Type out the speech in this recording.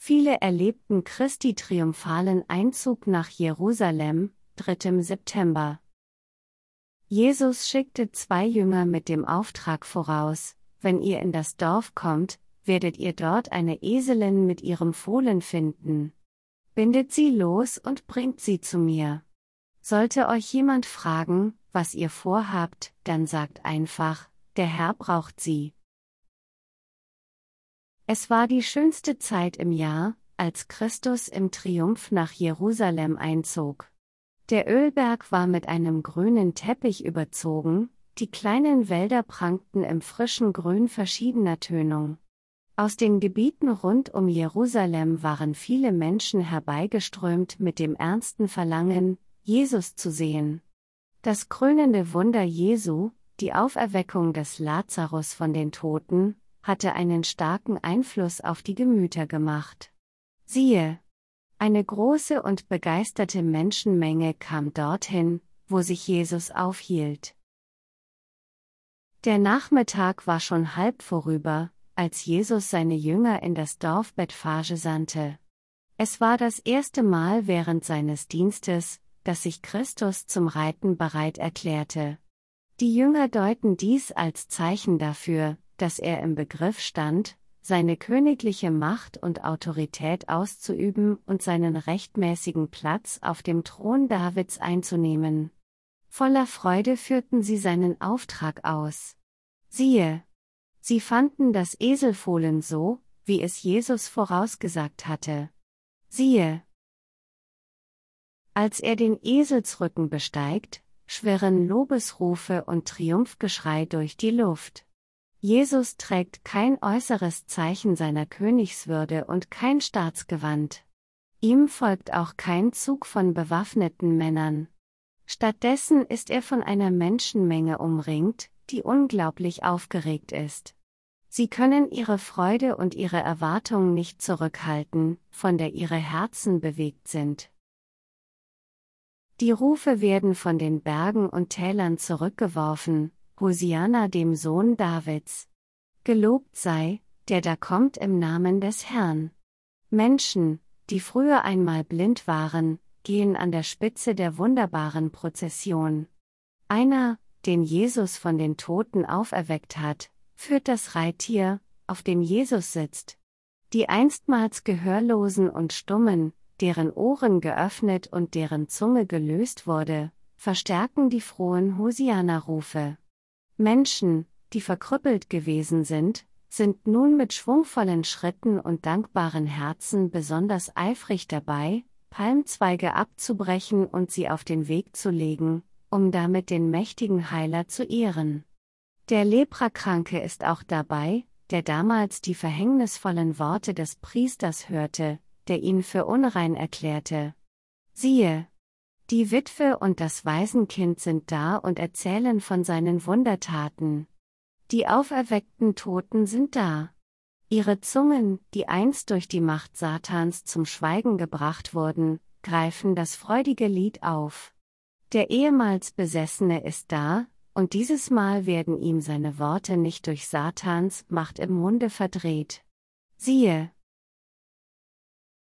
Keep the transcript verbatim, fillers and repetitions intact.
Viele erlebten Christi triumphalen Einzug nach Jerusalem, dritter September. Jesus schickte zwei Jünger mit dem Auftrag voraus: Wenn ihr in das Dorf kommt, werdet ihr dort eine Eselin mit ihrem Fohlen finden. Bindet sie los und bringt sie zu mir. Sollte euch jemand fragen, was ihr vorhabt, dann sagt einfach: Der Herr braucht sie. Es war die schönste Zeit im Jahr, als Christus im Triumph nach Jerusalem einzog. Der Ölberg war mit einem grünen Teppich überzogen, die kleinen Wälder prangten im frischen Grün verschiedener Tönung. Aus den Gebieten rund um Jerusalem waren viele Menschen herbeigeströmt mit dem ernsten Verlangen, Jesus zu sehen. Das krönende Wunder Jesu, die Auferweckung des Lazarus von den Toten, hatte einen starken Einfluss auf die Gemüter gemacht. Siehe! Eine große und begeisterte Menschenmenge kam dorthin, wo sich Jesus aufhielt. Der Nachmittag war schon halb vorüber, als Jesus seine Jünger in das Dorf Bethphage sandte. Es war das erste Mal während seines Dienstes, dass sich Christus zum Reiten bereit erklärte. Die Jünger deuten dies als Zeichen dafür, dass er im Begriff stand, seine königliche Macht und Autorität auszuüben und seinen rechtmäßigen Platz auf dem Thron Davids einzunehmen. Voller Freude führten sie seinen Auftrag aus. Siehe! Sie fanden das Eselfohlen so, wie es Jesus vorausgesagt hatte. Siehe! Als er den Eselsrücken besteigt, schwirren Lobesrufe und Triumphgeschrei durch die Luft. Jesus trägt kein äußeres Zeichen seiner Königswürde und kein Staatsgewand. Ihm folgt auch kein Zug von bewaffneten Männern. Stattdessen ist er von einer Menschenmenge umringt, die unglaublich aufgeregt ist. Sie können ihre Freude und ihre Erwartung nicht zurückhalten, von der ihre Herzen bewegt sind. Die Rufe werden von den Bergen und Tälern zurückgeworfen: Hosianna dem Sohn Davids. Gelobt sei, der da kommt im Namen des Herrn. Menschen, die früher einmal blind waren, gehen an der Spitze der wunderbaren Prozession. Einer, den Jesus von den Toten auferweckt hat, führt das Reittier, auf dem Jesus sitzt. Die einstmals Gehörlosen und Stummen, deren Ohren geöffnet und deren Zunge gelöst wurde, verstärken die frohen Hosianna-Rufe. Menschen, die verkrüppelt gewesen sind, sind nun mit schwungvollen Schritten und dankbaren Herzen besonders eifrig dabei, Palmzweige abzubrechen und sie auf den Weg zu legen, um damit den mächtigen Heiler zu ehren. Der Leprakranke ist auch dabei, der damals die verhängnisvollen Worte des Priesters hörte, der ihn für unrein erklärte. Siehe! Die Witwe und das Waisenkind sind da und erzählen von seinen Wundertaten. Die auferweckten Toten sind da. Ihre Zungen, die einst durch die Macht Satans zum Schweigen gebracht wurden, greifen das freudige Lied auf. Der ehemals Besessene ist da, und dieses Mal werden ihm seine Worte nicht durch Satans Macht im Munde verdreht. Siehe!